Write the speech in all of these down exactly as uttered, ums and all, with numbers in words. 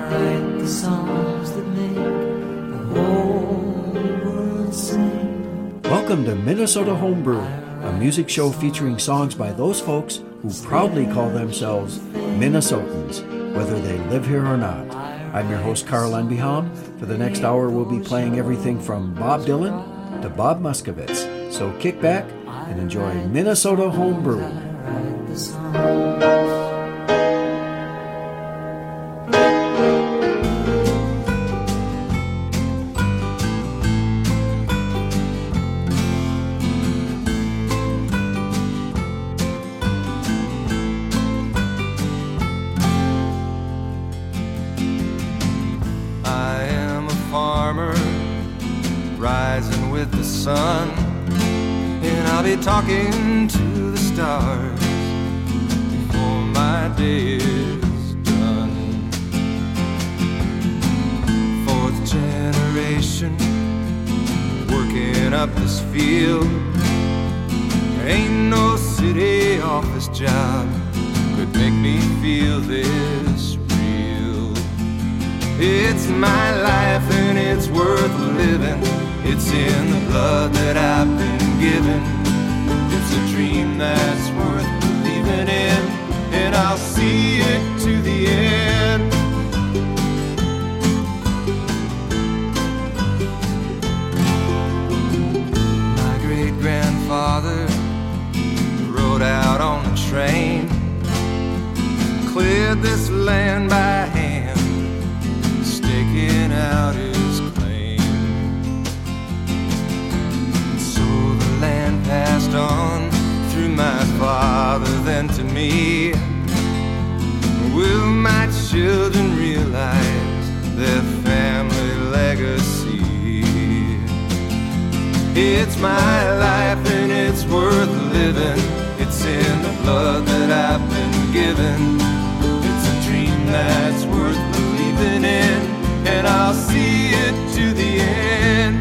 write the songs that make the whole world sing. Welcome to Minnesota Homebrew, a music show featuring songs by those folks who proudly call themselves Minnesotans, whether they live here or not. I'm your host, Carl Enbiham. For the next hour, we'll be playing everything from Bob Dylan to Bob Muskowitz. So kick back and enjoy Minnesota Homebrew. Sun, and I'll be talking to the stars before my day is done. Fourth generation, working up this field. There ain't no city office job could make me feel this real. It's my life and it's worth living. It's in the blood that I've been given. It's a dream that's worth believing in, and I'll see it to the end. My great-grandfather rode out on the train, cleared this land by hand, staking out his land passed on through my father, then to me. Will my children realize their family legacy? It's my life and it's worth living. It's in the blood that I've been given. It's a dream that's worth believing in, and I'll see it to the end.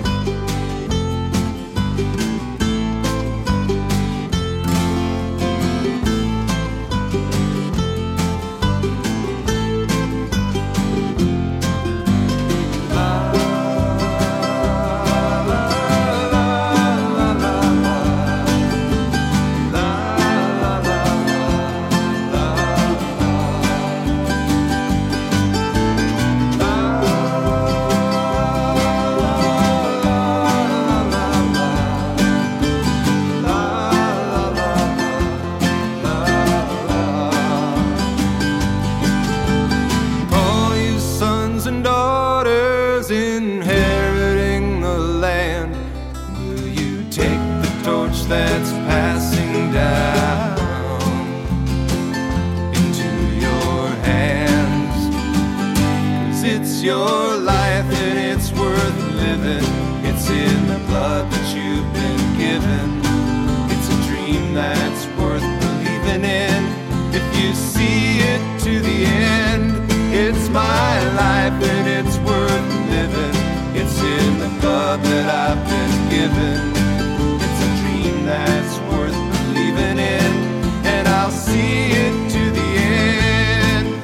That's passing down into your hands. 'Cause it's your life and it's worth living. It's in the blood that you've been given. It's a dream that's worth believing in. If you see it to the end, it's my life and it's worth living. It's in the blood that I've been given. That's worth believing in, and I'll see it to the end.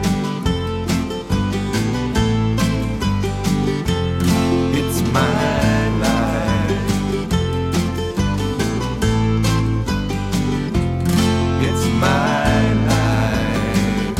It's my life. It's my life.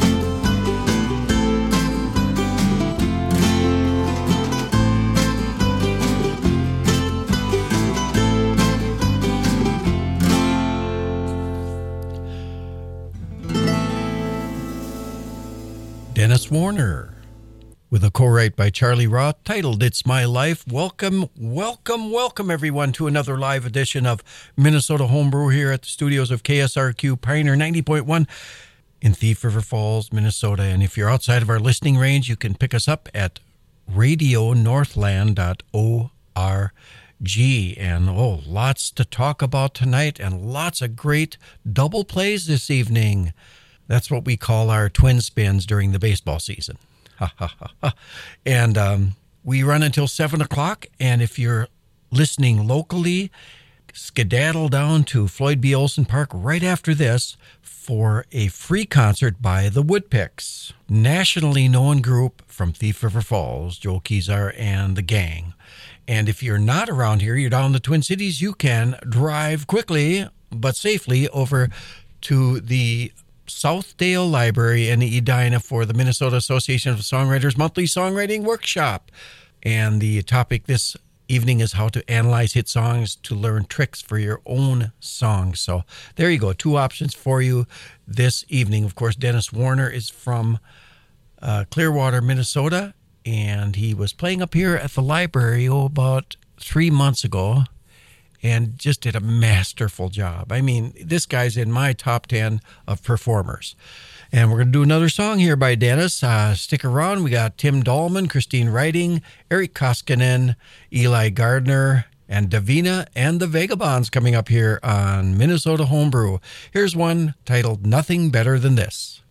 Dennis Warner, with a co-write by Charlie Roth titled It's My Life. Welcome, welcome, welcome everyone to another live edition of Minnesota Homebrew here at the studios of K S R Q Pioneer ninety point one in Thief River Falls, Minnesota. And if you're outside of our listening range, you can pick us up at radio northland dot org. And oh, lots to talk about tonight and lots of great double plays this evening. That's what we call our twin spins during the baseball season. And um, we run until seven o'clock. And if you're listening locally, skedaddle down to Floyd B. Olson Park right after this for a free concert by the Woodpicks, nationally known group from Thief River Falls, Joel Kezar and the gang. And if you're not around here, you're down in the Twin Cities, you can drive quickly but safely over to the Southdale Library in Edina for the Minnesota Association of Songwriters monthly songwriting workshop. And the topic this evening is how to analyze hit songs to learn tricks for your own songs. So there you go. Two options for you this evening. Of course, Dennis Warner is from uh, Clearwater, Minnesota, and he was playing up here at the library oh, about three months ago and just did a masterful job. I mean, this guy's in my top ten of performers. And we're going to do another song here by Dennis. Uh, stick around. We got Tim Dahlman, Christine Writing, Eric Koskinen, Eli Gardner, and Davina and the Vagabonds coming up here on Minnesota Homebrew. Here's one titled Nothing Better Than This.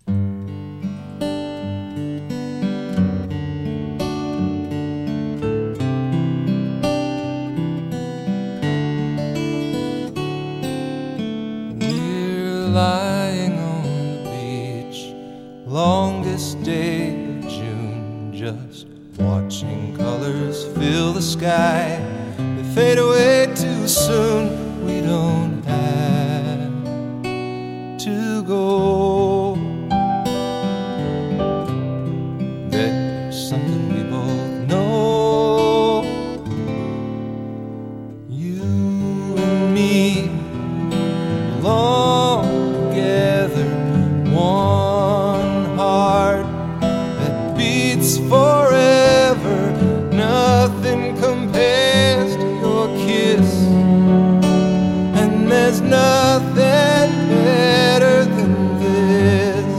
We're lying on the beach, longest day of June, just watching colors fill the sky. They fade away too soon. We don't have to go. There's something we both know. You and me belong together, one heart that beats forever. Nothing compares to your kiss, and there's nothing better than this.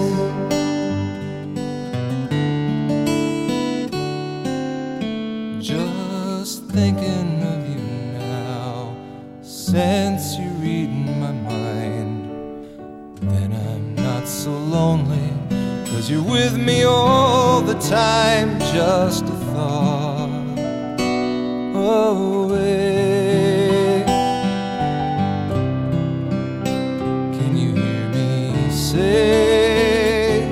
Just thinking of you now, since you're reading my mind, then I'm not so lonely, 'cause you're with me all the time. Just a thought away. Can you hear me say,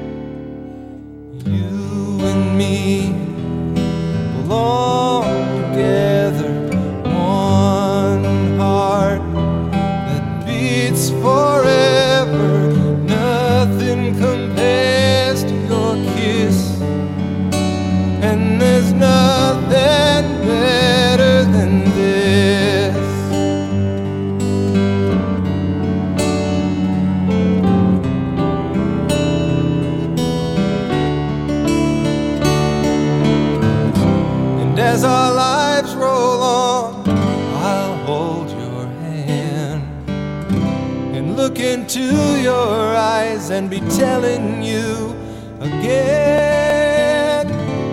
you and me belong together, one heart that beats forever. Nothing compares to your kiss, and there's nothing better than this. And as our lives roll on, I'll hold your hand and look into your eyes and be telling you again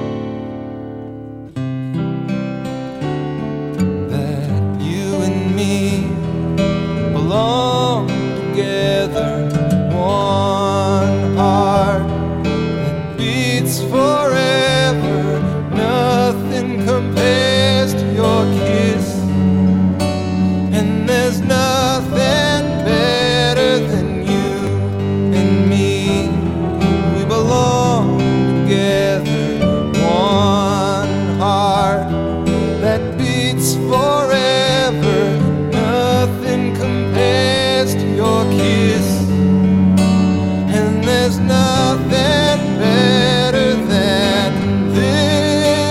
that you and me belong together, one heart that beats forever. Nothing compares to your kiss, and there's nothing better than you and me. We belong together, one heart that beats forever. Nothing compares to your kiss, and there's nothing better than this.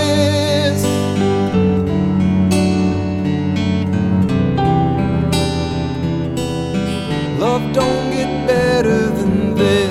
Love don't get better than this.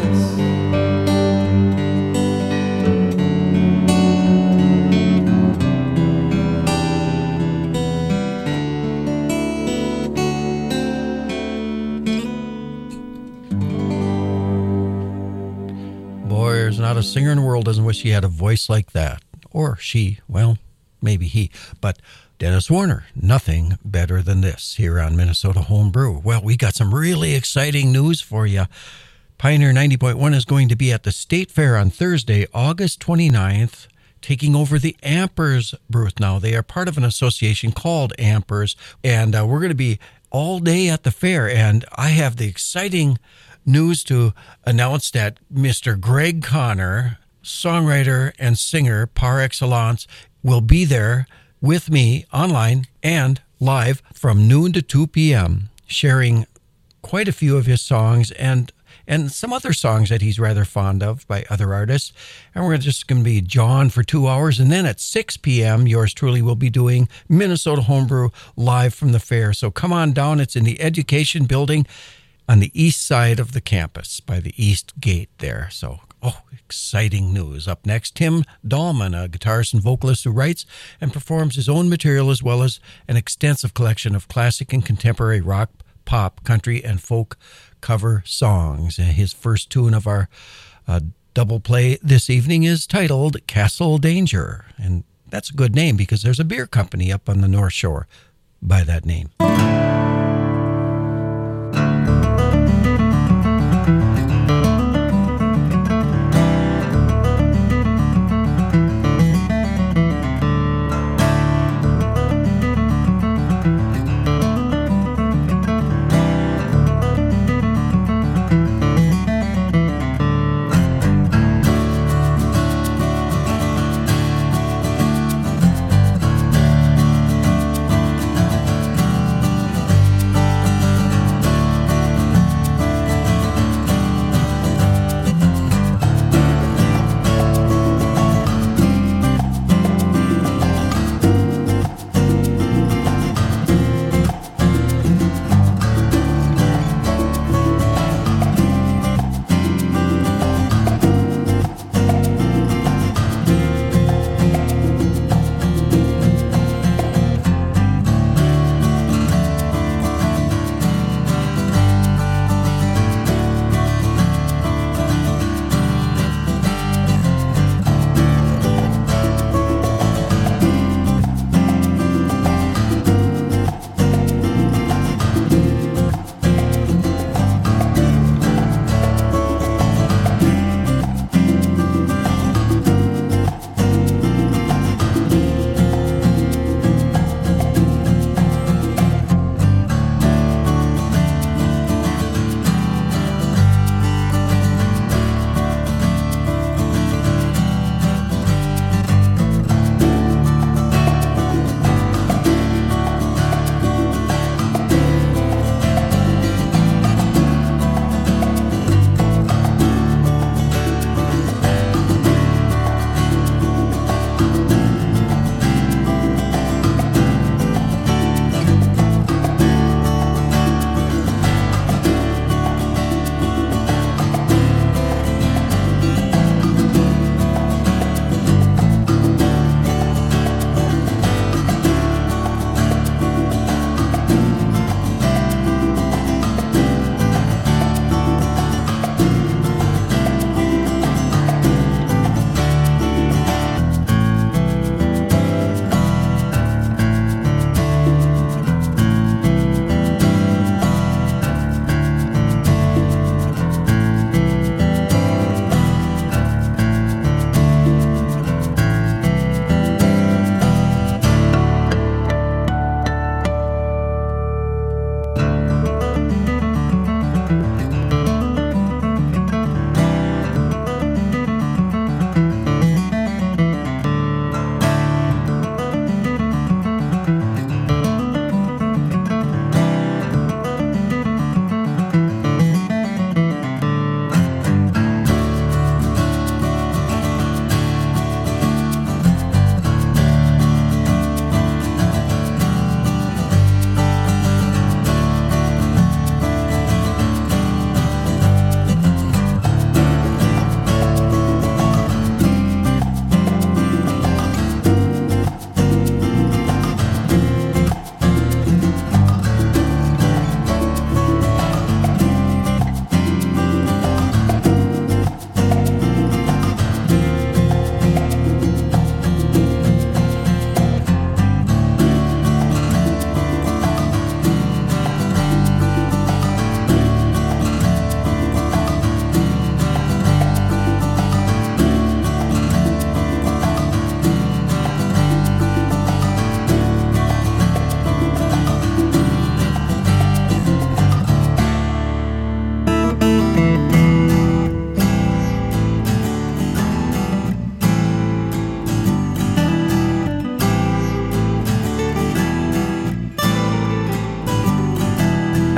Boy, there's not a singer in the world doesn't wish he had a voice like that. Or she, well, maybe he. But Dennis Warner, nothing better than this here on Minnesota Homebrew. Well, we got some really exciting news for you. Pioneer ninety point one is going to be at the State Fair on Thursday, August twenty-ninth, taking over the Ampers booth now. They are part of an association called Ampers, and uh, we're going to be all day at the fair. And I have the exciting news to announce that Mister Greg Connor, songwriter and singer par excellence, will be there with me online and live from noon to two p.m., sharing quite a few of his songs and and some other songs that he's rather fond of by other artists. And we're just going to be John for two hours. And then at six p.m., yours truly will be doing Minnesota Homebrew live from the fair. So come on down. It's in the Education Building on the east side of the campus by the East Gate there. So, oh, exciting news. Up next, Tim Dahlman, a guitarist and vocalist who writes and performs his own material as well as an extensive collection of classic and contemporary rock, pop, country, and folk cover songs. His first tune of our uh, double play this evening is titled Castle Danger. And that's a good name because there's a beer company up on the North Shore by that name.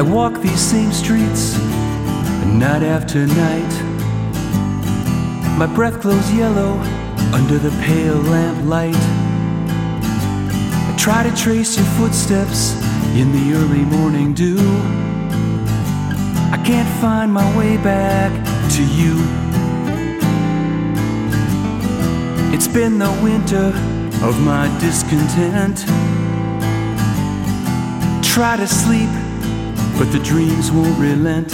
walk these same streets night after night. My breath glows yellow under the pale lamplight. I try to trace your footsteps in the early morning dew. I can't find my way back to you. It's been the winter of my discontent. Try to sleep, but the dreams won't relent.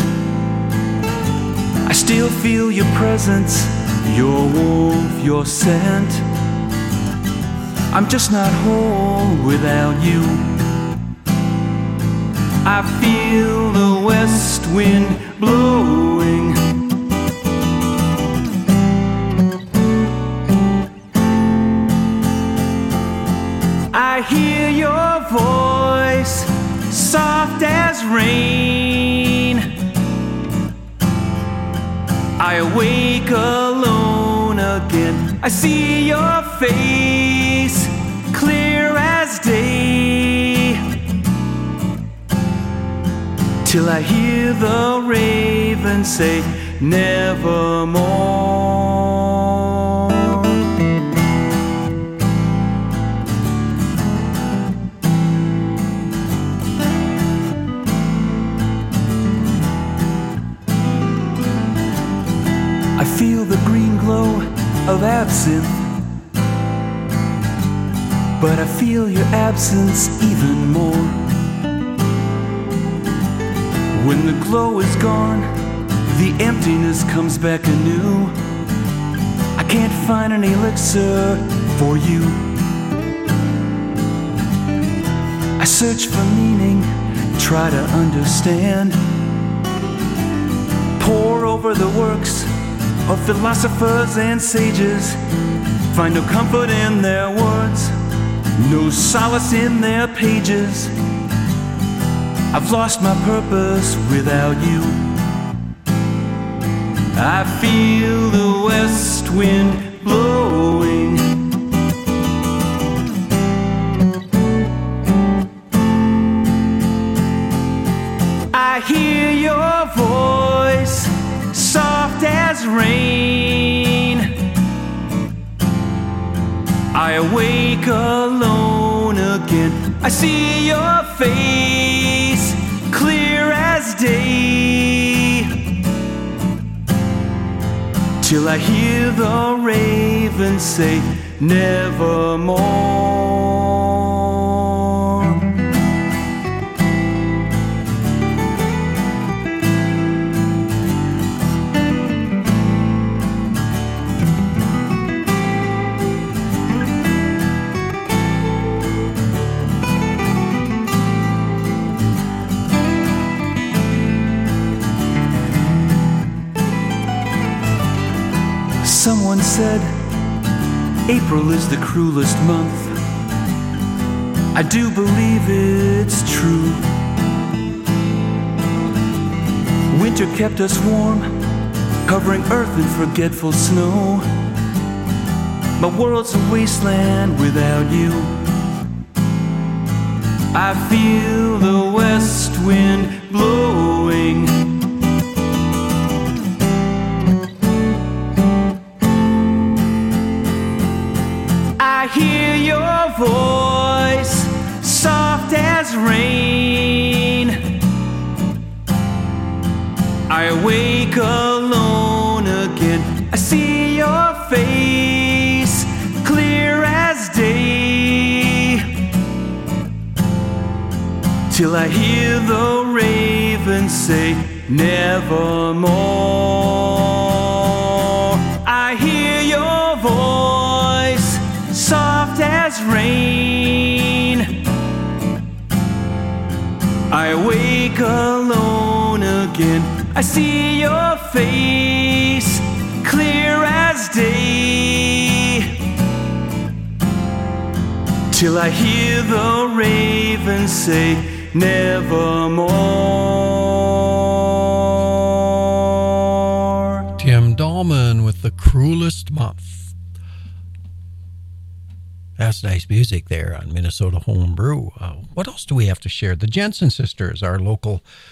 I still feel your presence, your warmth, your scent. I'm just not whole without you. I feel the west wind blowing. I hear your voice, soft as rain. I awake alone again. I see your face, clear as day, till I hear the raven say, nevermore. I feel the green glow of absinthe, but I feel your absence even more. When the glow is gone, the emptiness comes back anew. I can't find an elixir for you. I search for meaning, try to understand, pore over the works of philosophers and sages, find no comfort in their words, no solace in their pages. I've lost my purpose without you. I feel the west wind blowing. I hear your voice, soft as rain. I awake alone again. I see your face, clear as day, till I hear the raven say, nevermore. Someone said April is the cruelest month. I do believe it's true. Winter kept us warm, covering earth in forgetful snow. My world's a wasteland without you. I feel the west wind blowing. I hear your voice, soft as rain. I awake alone again. I see your face, clear as day, till I hear the raven say, nevermore. I hear your voice, soft as rain. I wake alone again. I see your face, clear as day, till I hear the raven say, nevermore. Tim Dahlman with The Cruelest Month. That's nice music there on Minnesota Homebrew. Uh, what else do we have to share? The Jensen sisters, our local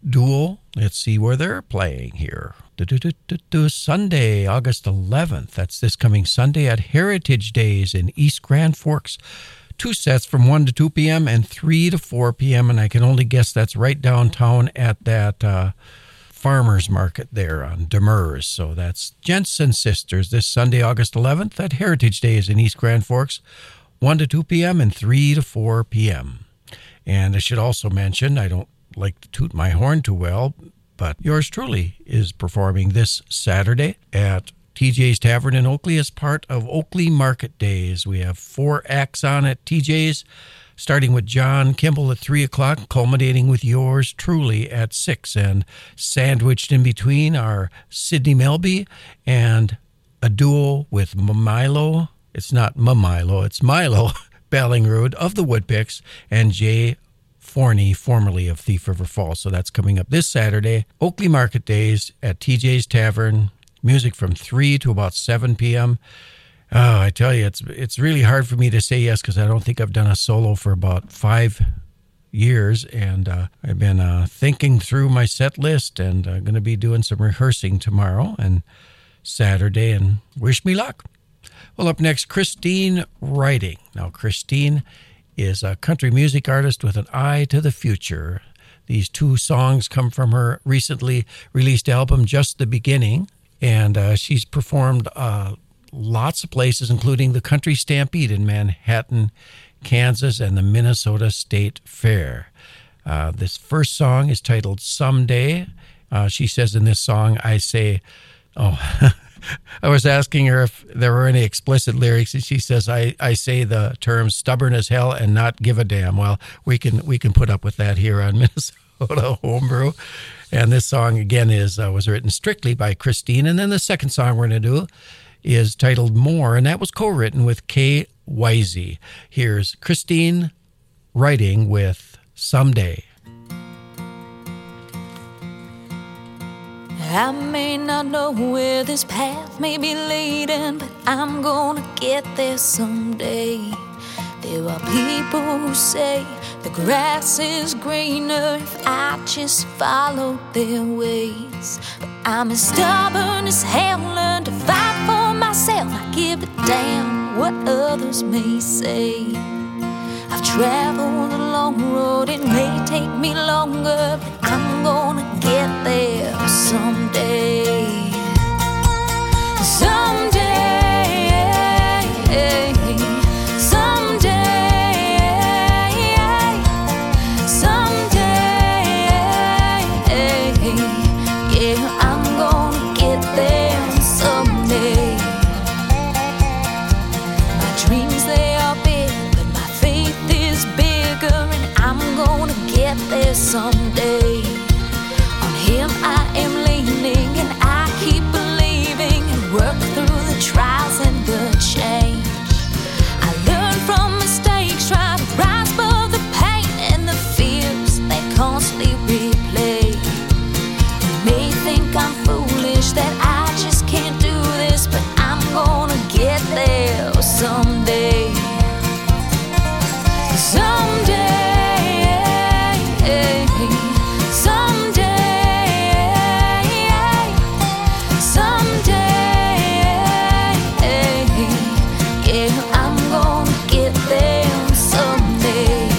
Duel. Let's see where they're playing here. Do-do-do-do-do. Sunday, August eleventh. That's this coming Sunday at Heritage Days in East Grand Forks. Two sets from one to two p.m. and three to four p.m. And I can only guess that's right downtown at that uh, farmer's market there on Demers. So that's Gents and Sisters this Sunday, August eleventh at Heritage Days in East Grand Forks, one to two p.m. and three to four p.m. And I should also mention, I don't like to toot my horn too well, but yours truly is performing this Saturday at T J's Tavern in Oakley as part of Oakley Market Days. We have four acts on at T J's, starting with John Kimball at three o'clock, culminating with yours truly at six. And sandwiched in between are Sidney Melby and a duo with Milo. It's not Milo, it's Milo Ballingrood of the Woodpicks and Jay Forney, formerly of Thief River Falls. So that's coming up this Saturday, Oakley Market Days at T J's Tavern. Music from three to about seven p.m. Oh, I tell you, it's it's really hard for me to say yes because I don't think I've done a solo for about five years. And uh, I've been uh, thinking through my set list and I'm going to be doing some rehearsing tomorrow and Saturday. And wish me luck. Well, up next, Christine Writing. Now, Christine is a country music artist with an eye to the future. These two songs come from her recently released album, Just the Beginning, and uh, she's performed uh, lots of places, including the Country Stampede in Manhattan, Kansas, and the Minnesota State Fair. Uh, this first song is titled Someday. Uh, she says in this song, I say, oh... I was asking her if there were any explicit lyrics, and she says, I, I say the terms stubborn as hell and not give a damn. Well, we can we can put up with that here on Minnesota Homebrew. And this song, again, is uh, was written strictly by Christine. And then the second song we're going to do is titled More, and that was co-written with Kay Wisey. Here's Christine Writing with Someday. I may not know where this path may be leading, but I'm gonna get there someday. There are people who say the grass is greener if I just follow their ways. But I'm as stubborn as hell, learn to fight for myself. I give a damn what others may say. I've traveled a long road, it may take me longer, but I'm gonna get there someday. Someday, someday, someday, yeah, I'm gonna get there someday. My dreams, they are big, but my faith is bigger, and I'm gonna get there someday. On Him I am leaning, and I keep believing, and work through the trials and the change. I learn from mistakes, try to rise above the pain and the fears they constantly replay. You may think I'm foolish, that I just can't do this, but I'm gonna get there someday. Someday, someday, someday, yeah, I'm gonna get there someday.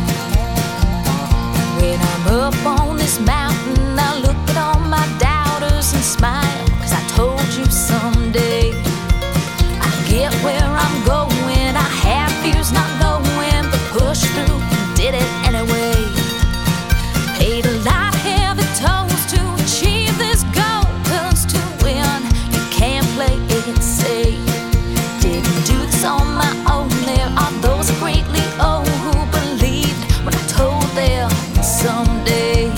When I'm up on this mountain, I look at all my doubters and smile, 'cause I told you someday I'd get where I'm going. I had fears not going, but pushed through and did it anyway. Paid a lot of heavy tolls to achieve this goal, 'cause to win, you can't play it safe. Didn't do this on my own, there are those greatly old who believed when I told them someday.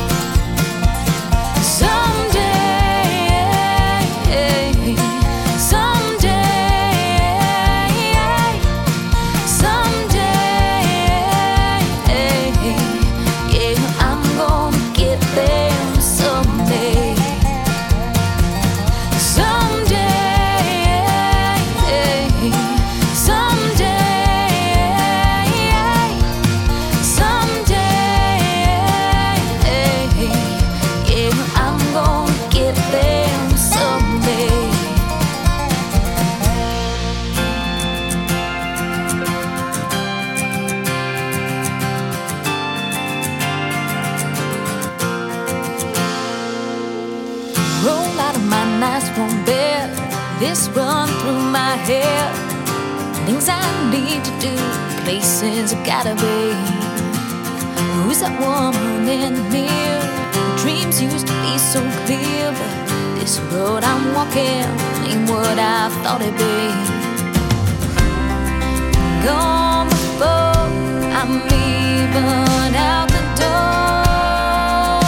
Someday, someday, someday, yeah, I'm gonna get there someday. Someday, run through my head. Things I need to do, places I gotta be. Who's that woman in the mirror? Dreams used to be so clear, but this road I'm walking ain't what I thought it'd be. Gone before I'm leaving out the door.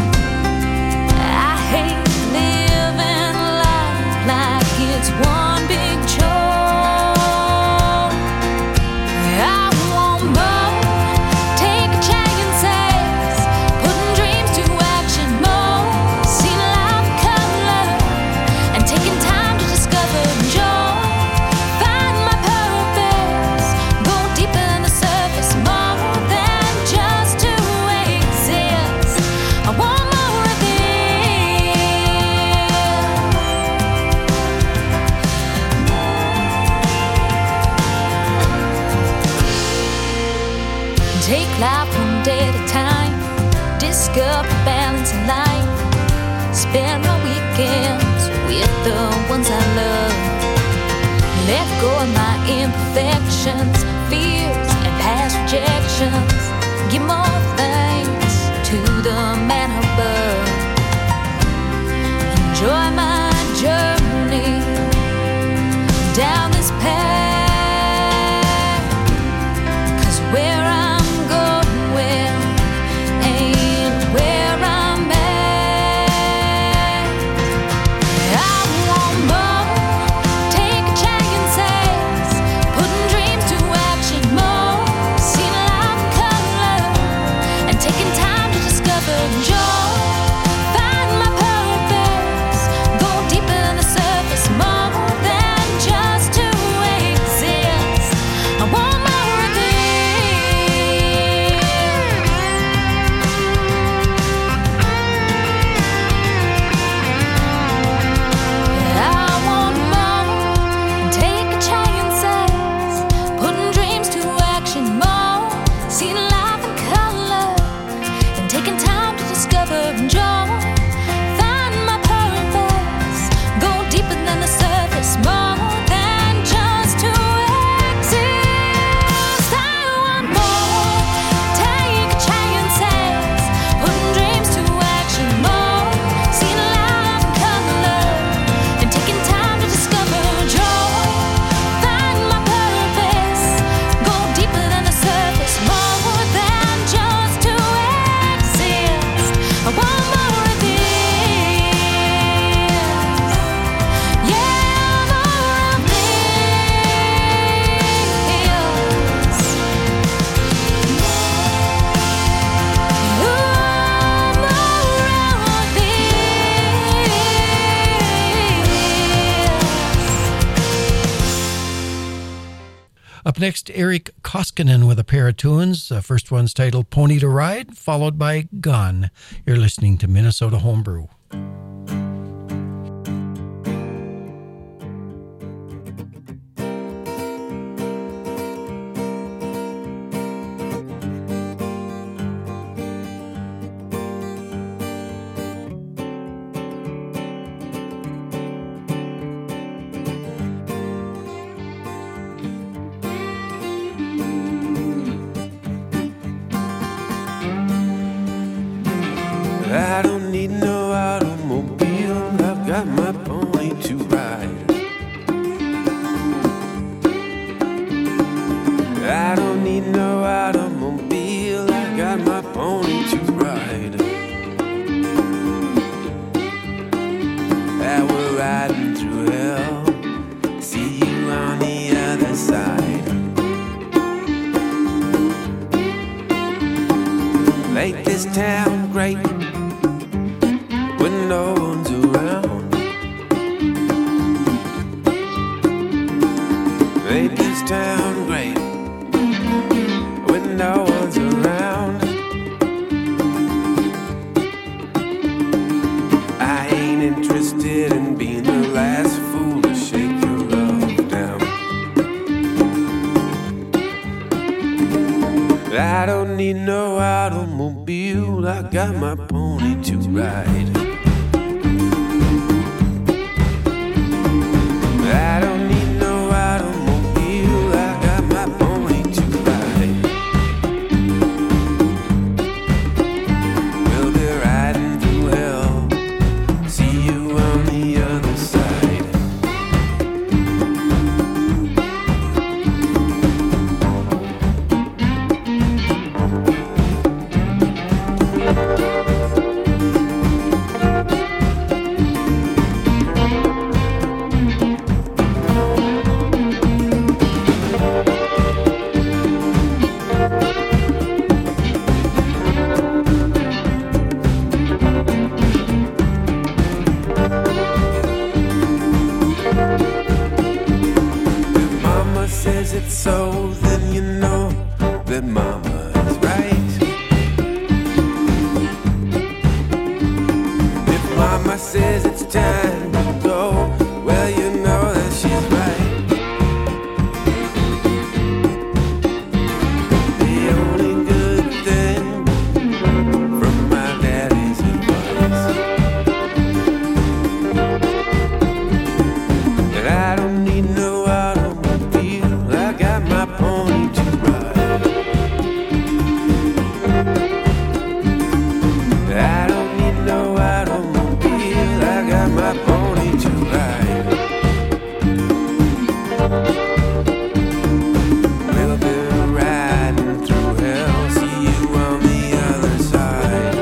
I hate living life like it's one big chore. I want more, take chances, putting dreams to action more, seeing life color, and taking time to discover joy. Find my purpose, go deeper than the surface, more than just to exist. I want more of this. Take life one day at a time, discover balance in life, spend my weekends with the ones I love. Let go of my imperfections, fears, and past rejections. Give more thanks to the man above. Enjoy my journey down this path, 'cause where I'm going ain't where I'm at. I want more, take chances, putting dreams to action more, seeing life color, and taking time to discover joy. Find my purpose, go deeper than the surface, more than just to exist. I want more of this. I want more, take chances, putting dreams to action more, seeing life in color, and taking time to discover joy. Find my purpose, go deeper than the surface, more than just to exist. I want more, take chances, putting dreams to action more, seeing life in color, and taking time to discover joy. Find my purpose, go deeper than the surface, more than just to exist. I want more of this. Yeah, more of this. Ooh, more of this. Up next, Eric Koskinen with a pair of tunes. The first one's titled Pony to Ride, followed by Gone. You're listening to Minnesota Homebrew. I don't need no automobile, I've got my pony to ride. I don't need no automobile, I got my pony to ride. And we're riding through hell, see you on the other side. Make this town great when no one's around. Make this town great when no one's around. I ain't interested in being the last fool to shake your love down. I don't need no automobile, I got my pony to ride. I says it's so, then you know that mama is right. If mama says it's time to go, well, you know that she's right. The only good thing from my daddy's advice that I don't need no automobile, I got my pony to ride. I don't need no automobile, I got my pony to ride. We'll be riding through hell, see you on the other side.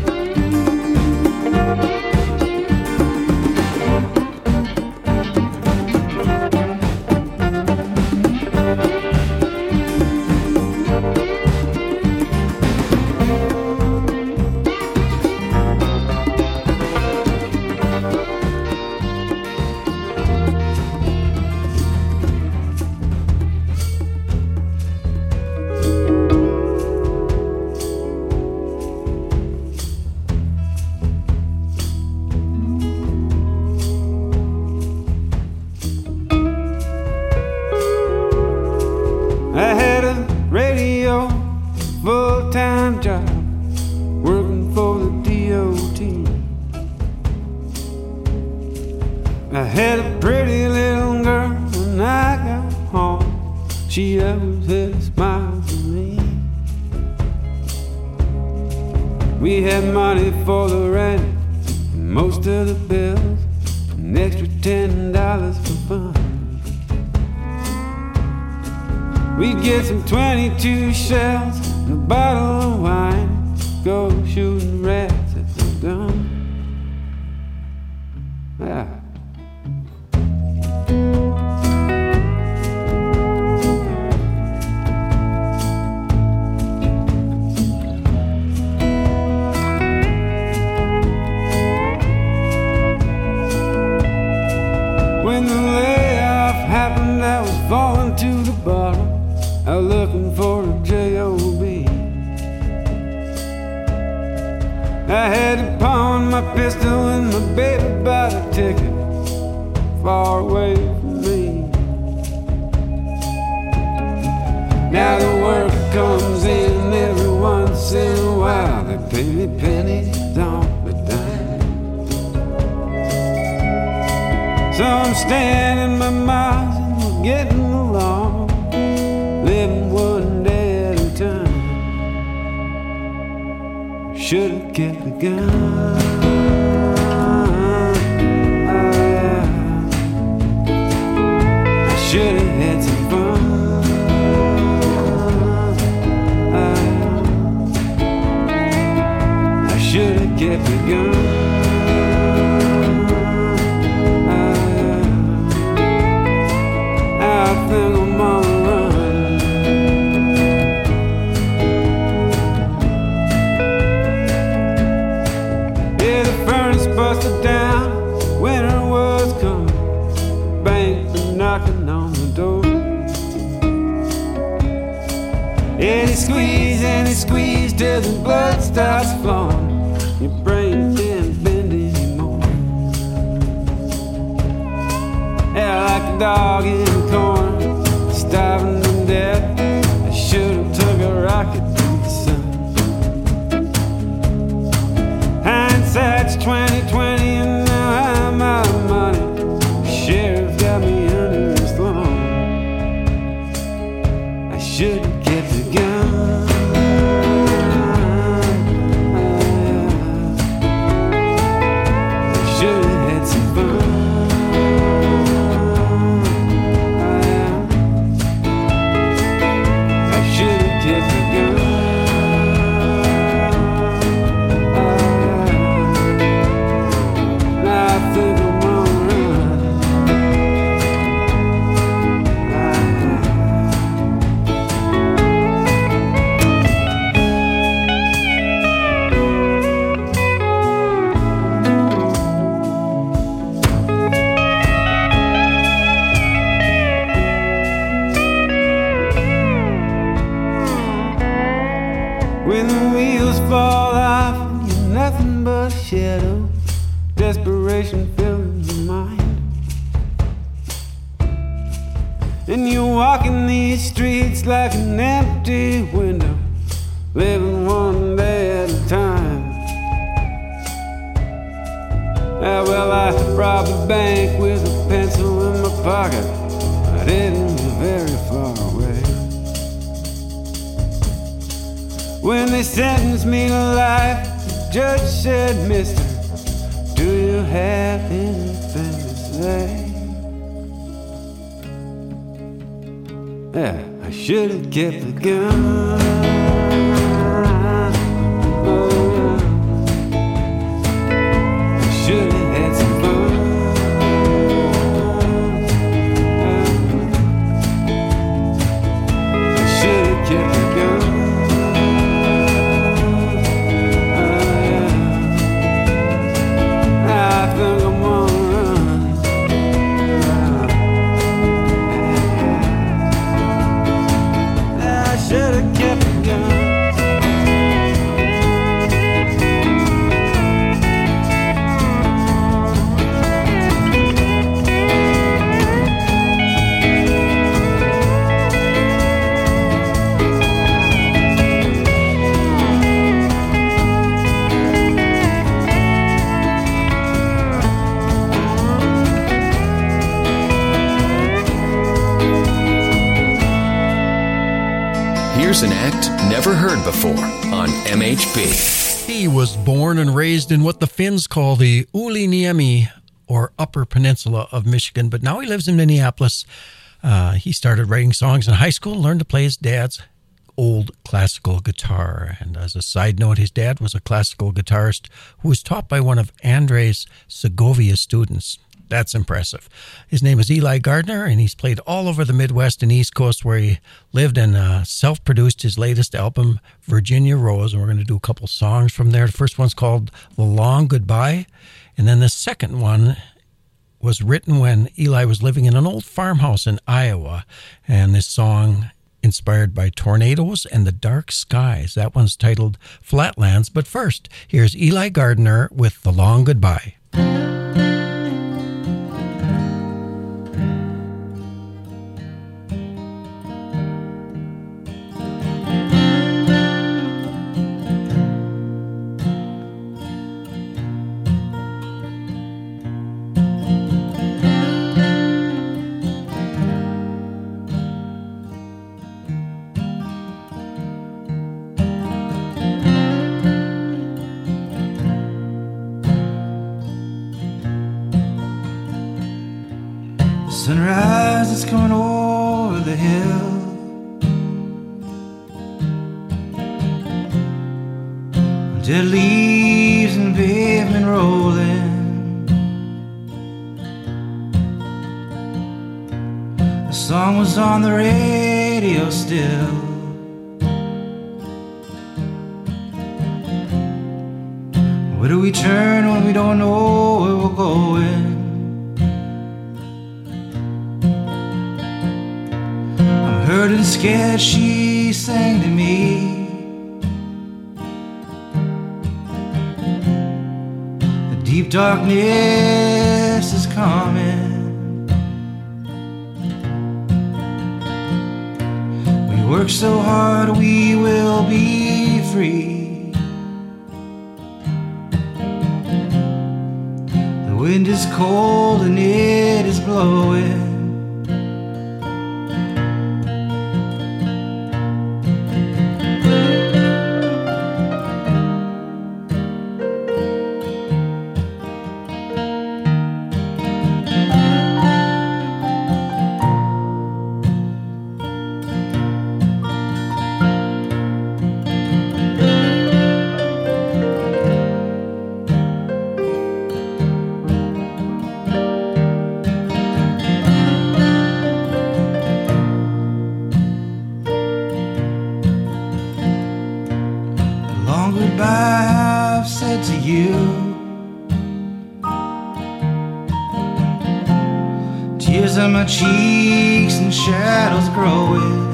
I had a radio full-time job working for the D O T. I had a pretty little girl when I got home. She always had a smile for me. We had money for the rent and most of the bills, an extra ten dollars for fun. We'd get some twenty-two shells and a bottle of wine, go shooting rats at the gun. Yeah. When the layoff happened, I was falling to the bottom. I was looking for a job. I had to pawn my pistol and my baby bought a ticket far away from me. Now the work comes in every once in a while. They pay me pennies on the dime. So I'm standing my miles and we're getting along, living one day at a time. Should've kept the gun. I should've had some fun. I should've kept the gun. I think I'm on the run. Yeah, the furnace busted down, winter was coming, bank was knocking on the door. Yeah, they squeeze and they squeeze till the blood starts flowing. Your brain can't bend anymore. Yeah, like a dog in the corner, starving to death. I should've took a rocket to the sun. Hindsight's twenty twenty, and now I'm out of money. The sheriff got me under his thumb. I should've kept the gun. I should've had some fun. but a shadow, desperation filling your mind. And you're walking these streets like an empty window, living one day at a time. Ah, well, I robbed a bank with a pencil in my pocket. I didn't get very far away. When they sentenced me to life, the judge said, "Mister, do you have anything to say?" Yeah, I should have kept the gun. Oh, I should have had some fun. I should have kept the gun. I think I'm on a run. I should have kept the gun. Here's an act never heard before on M H P. He was born and raised in what the Finns call the Uliniemi, or Upper Peninsula of Michigan, but now he lives in Minneapolis. Uh, he started writing songs in high school, learned to play his dad's old classical guitar. And as a side note, his dad was a classical guitarist who was taught by one of Andres Segovia's students. That's impressive. His name is Eli Gardner, and he's played all over the Midwest and East Coast where he lived, and uh, self-produced his latest album, Virginia Rose, and we're going to do a couple songs from there. The first one's called The Long Goodbye, and then the second one was written when Eli was living in an old farmhouse in Iowa, and this song inspired by tornadoes and the dark skies. That one's titled Flatlands, but first, here's Eli Gardner with The Long Goodbye. Sunrise is coming over the hill. Dead leaves and pavement rolling. The song was on the radio still. Where do we turn when we don't know where we're going? Hurt and scared, she sang to me. The deep darkness is coming. We work so hard, we will be free. The wind is cold and it is blowing. Tears on my cheeks and shadows growing.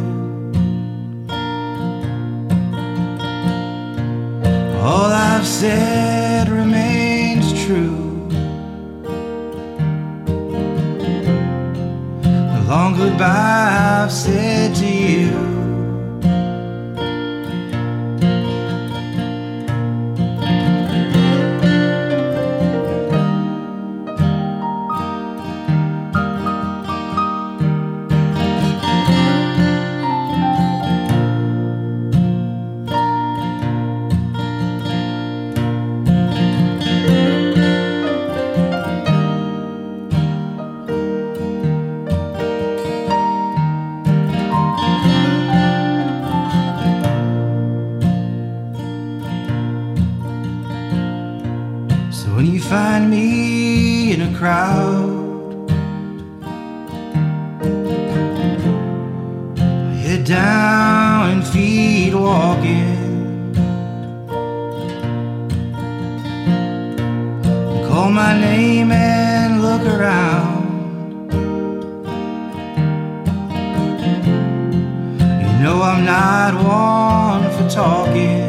All I've said remains. a long goodbye I've said to you. When you find me in a crowd, head down and feet walking, call my name and look around. You know I'm not one for talking.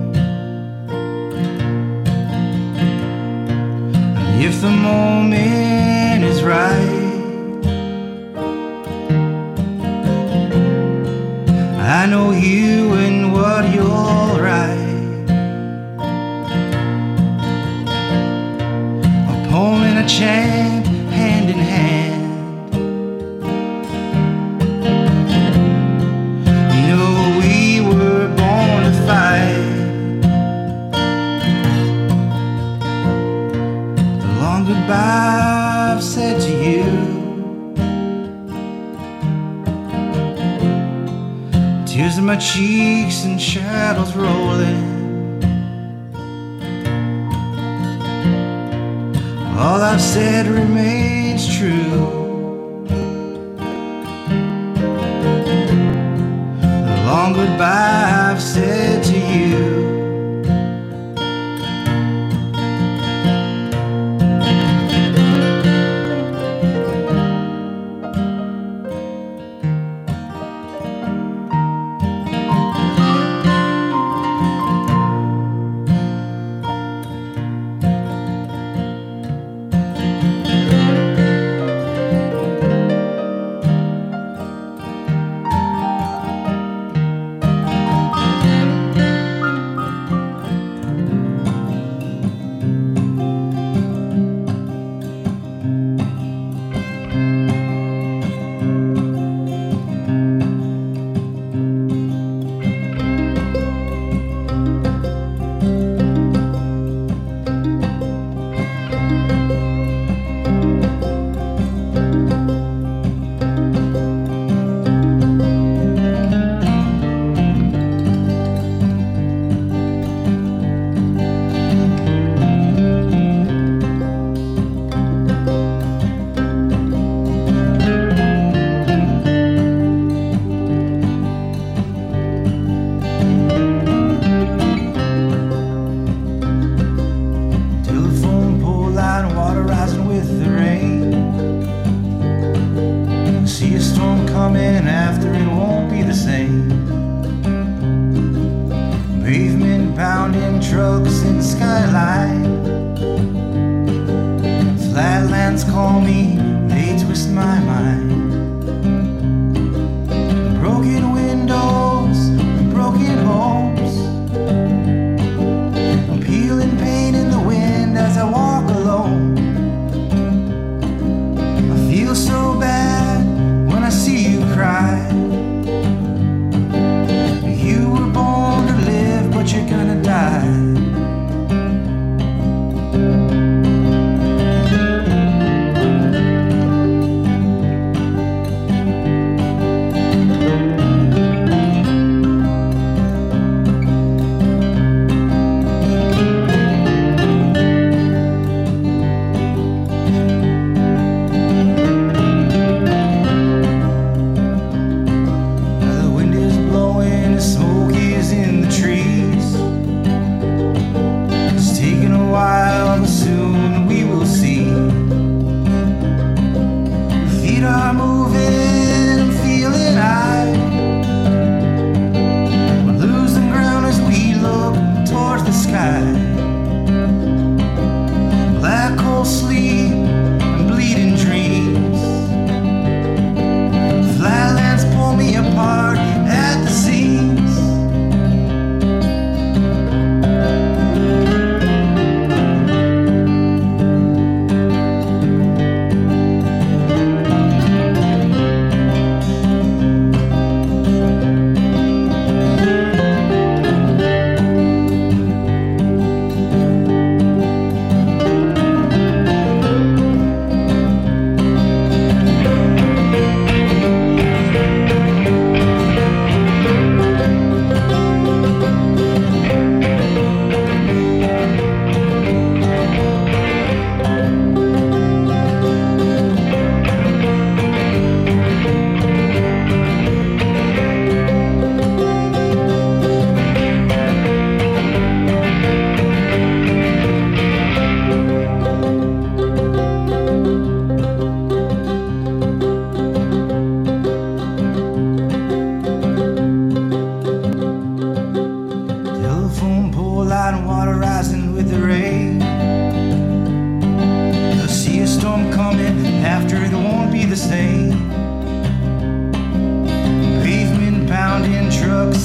If the moment is right, I know you and what you'll write. A poem and a chant, hand in hand. You know we were born to fight. Goodbye I've said to you. Tears in my cheeks and shadows rolling. All I've said remains true. The long goodbye I've said to you.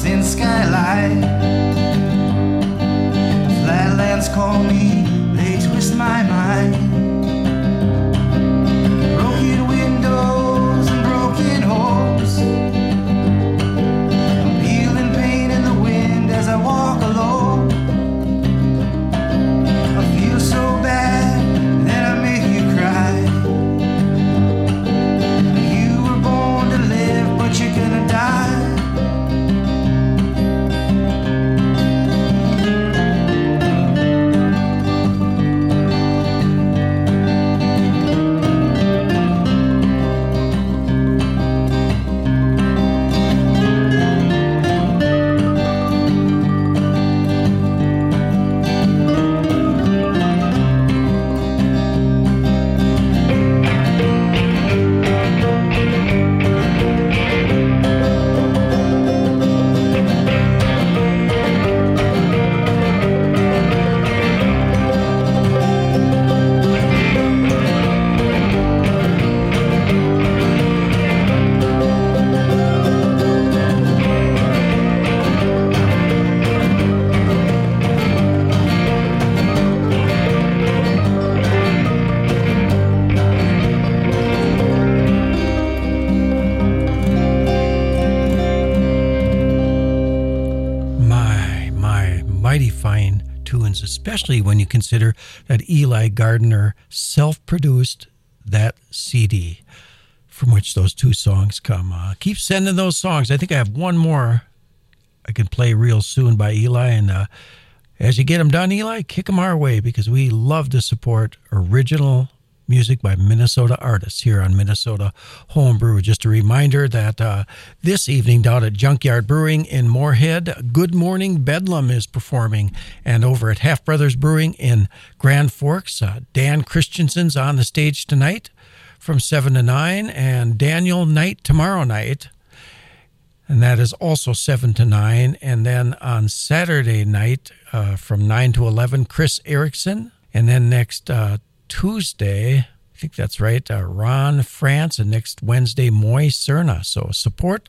thin skylight. Flatlands call me, they twist my mind. Broken windows and broken hopes. I'm feeling pain in the wind as I walk alone. I feel so bad that I make you cry. You were born to live, but you're gonna die. Especially when you consider that Eli Gardner self-produced that C D from which those two songs come. Uh, keep sending those songs. I think I have one more I can play real soon by Eli, and uh, as you get them done, Eli, kick them our way, because we love to support original music by Minnesota artists here on Minnesota Homebrew. Just a reminder that uh, this evening down at Junkyard Brewing in Moorhead, Good Morning Bedlam is performing. And over at Half Brothers Brewing in Grand Forks, uh, Dan Christensen's on the stage tonight from seven to nine, and Daniel Knight tomorrow night. And that is also seven to nine. And then on Saturday night uh, from nine to eleven, Chris Erickson. And then next uh, Tuesday, I think that's right, uh, Ron France, and next Wednesday, Moy Cerna. So support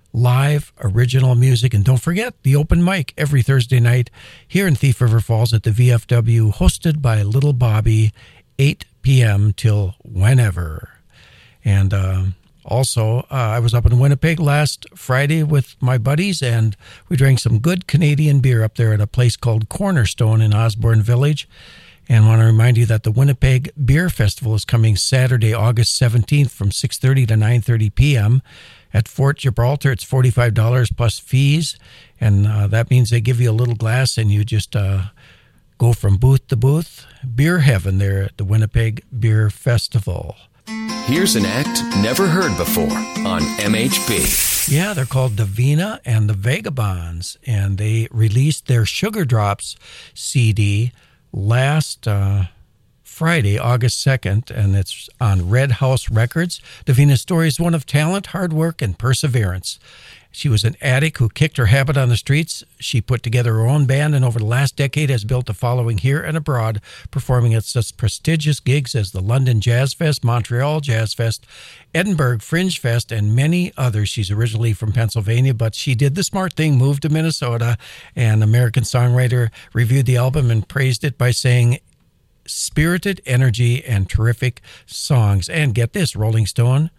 live original music. And don't forget the open mic every Thursday night here in Thief River Falls at the V F W, hosted by Little Bobby, eight p.m. till whenever. And uh, also, uh, I was up in Winnipeg last Friday with my buddies, and we drank some good Canadian beer up there at a place called Cornerstone in Osborne Village. And I want to remind you that the Winnipeg Beer Festival is coming Saturday, August seventeenth from six thirty to nine thirty p.m. at Fort Gibraltar. It's forty-five dollars plus fees, and uh, that means they give you a little glass and you just uh, go from booth to booth. Beer heaven there at the Winnipeg Beer Festival. Here's an act never heard before on M H P. Yeah, they're called Davina and the Vagabonds, and they released their Sugar Drops C D last uh, Friday, August second, and it's on Red House Records. Davina's story is one of talent, hard work, and perseverance. She was an addict who kicked her habit on the streets. She put together her own band, and over the last decade has built a following here and abroad, performing at such prestigious gigs as the London Jazz Fest, Montreal Jazz Fest, Edinburgh Fringe Fest, and many others. She's originally from Pennsylvania, but she did the smart thing, moved to Minnesota, and American Songwriter reviewed the album and praised it by saying, spirited energy and terrific songs. And get this, Rolling Stone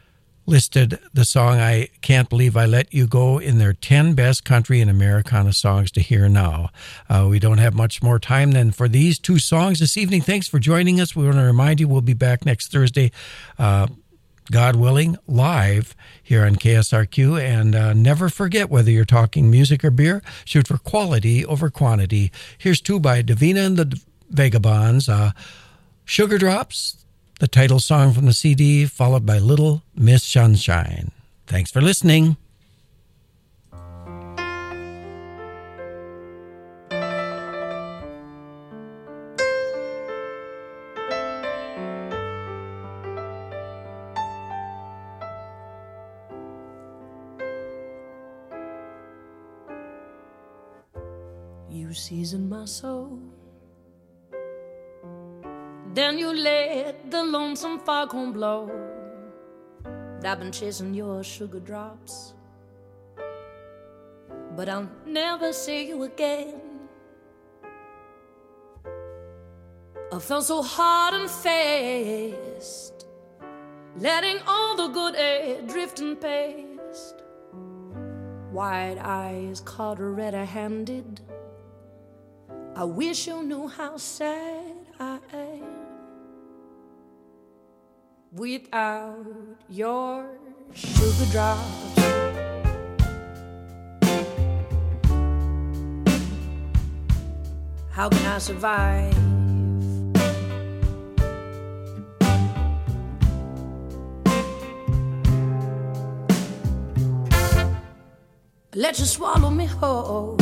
listed the song I Can't Believe I Let You Go in their ten best country and Americana songs to hear now. Uh, we don't have much more time than for these two songs this evening. Thanks for joining us. We want to remind you we'll be back next Thursday, uh, God willing, live here on K S R Q. And uh, never forget, whether you're talking music or beer, shoot for quality over quantity. Here's two by Davina and the Vagabonds, uh, Sugar Drops, the title song from the C D, followed by Little Miss Sunshine. Thanks for listening. You season my soul, then you let the lonesome foghorn blow. I've been chasing your sugar drops but I'll never see you again. I felt so hard and fast, letting all the good air drifting past. Wide eyes caught red-handed. I wish you knew how sad I am without your sugar drops. How can I survive? Let you swallow me whole.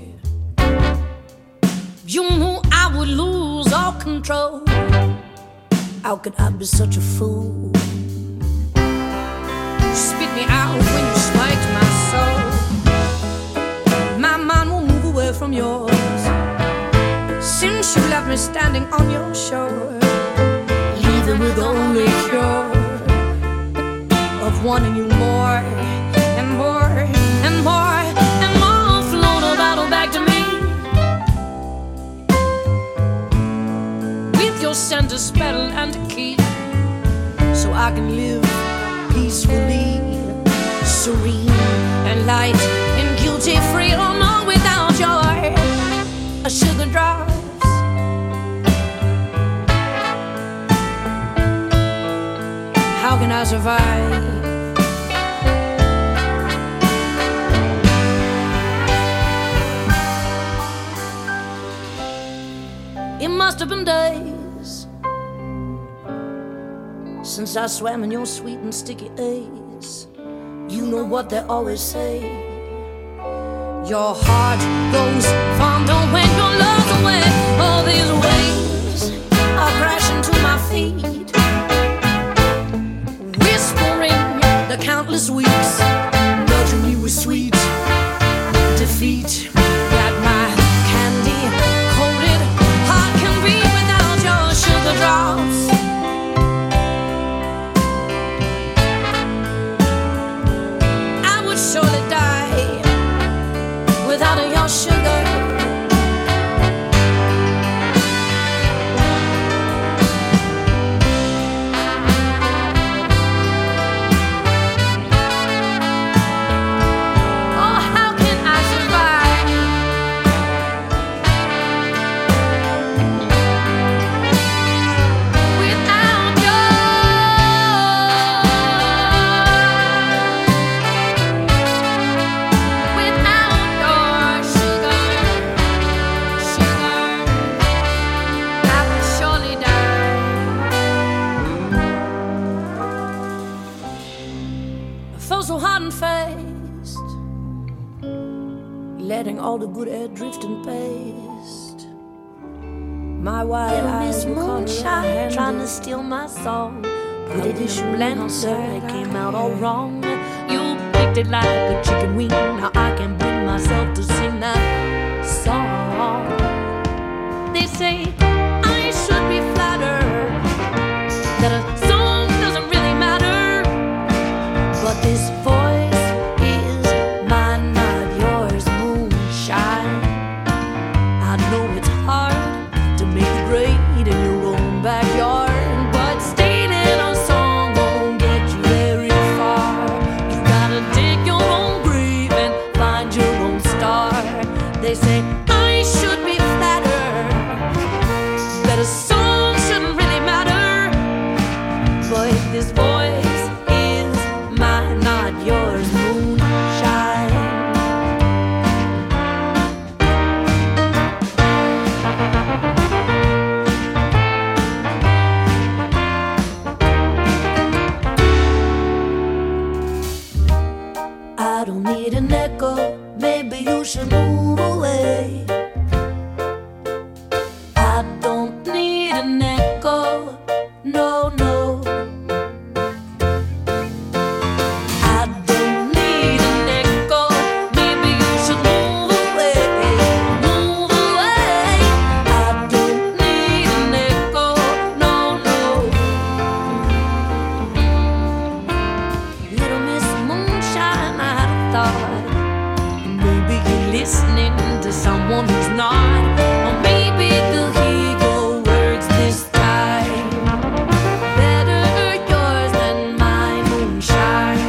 You knew I would lose all control. How could I be such a fool? You spit me out when you spiked my soul. My mind will move away from yours since you left me standing on your shore, leaving with only cure of wanting you more and more and more and more. Float a bottle back to me with your scent, a spell and a key, so I can live peacefully, serene and light and guilty free. Oh no, without your a sugar drops. How can I survive? It must have been days since I swam in your sweet and sticky A's. You know what they always say, your heart goes fonder when your love's away. All these waves are crashing to my feet, whispering the countless weeks, nudging me with sweet defeat. That my candy-coated heart can breathe without your sugar drops. I would surely die without your sugar. Oh, how can I survive without without your sugar, sugar? I would surely die. I felt so hot and fast, letting all the good air drift and past. My wide eyes were moonshine, trying to steal my song. Put it in a blender, it came out all wrong. You picked it like a chicken wing. Now I can't bring myself to sing that song. They say I should be flattered that a song doesn't really matter, but this voice is mine, not yours, moonshine. I know it's hard to make it great in your own backyard, but stating a song won't get you very far. You gotta dig your own grave and find your own star. They say I should be flattered that a song shouldn't really matter, but this voice is mine, not yours, moonshine. I don't need an echo, maybe you should move away. I don't need an echo, no, no. I don't need an echo, maybe you should move away, move away. I don't need an echo, no, no. Little Miss Moonshine, I had a thought, maybe listening to someone who's not. Or maybe they'll hear your words this time. Better yours than my moonshine.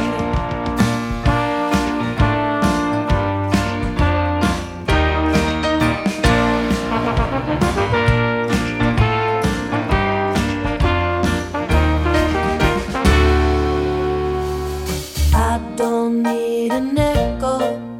I don't need an echo